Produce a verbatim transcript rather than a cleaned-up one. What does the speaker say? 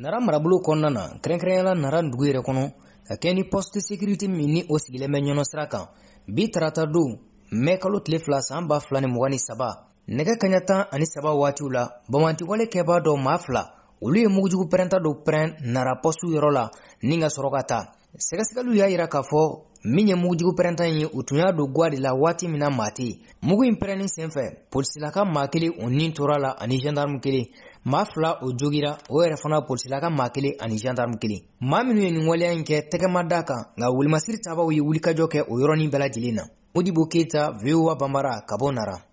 Nara marabolo kɔnɔna na kɛrɛnkɛrɛnyala Nara dugu yɛrɛ kɔnɔ ka kɛ ni poste sécurité min ni o sigilen bɛ ɲɔnɔ sira kan. Bi tarata don mai kalo tile fila san ba fila ni mugan ni saba nɛgɛ kaɲa tan ani saba waatiw la bamantiwale kɛbaa dɔ maa fila olu ye mugujugu pɛrɛnta dɔ pɛrɛn Nara poste yɔrɔ la ni ka sɔrɔ ka taa. Sɛgɛsɛgɛliw y'a yira k'a fɔ min ye mugujugu pɛrɛnta in ye u tun y'a don gwa de la waati min na maa tɛ yen. Mugu in pɛrɛnni senfɛ polisilaka maa kelen o nin tora la ani gendarme kelen. Maa fila o jogira o yɛrɛ fana polisilaka maa kelen ani gendarme kelen. Maa minnu ye nin waleya in kɛ tɛgɛma da kan nka welimasiri tabaw ye wulikajɔ kɛ o yɔrɔnin bɛɛ lajɛlen na. Modibo Keyita, V O A Banbara, ka bɔ Nara.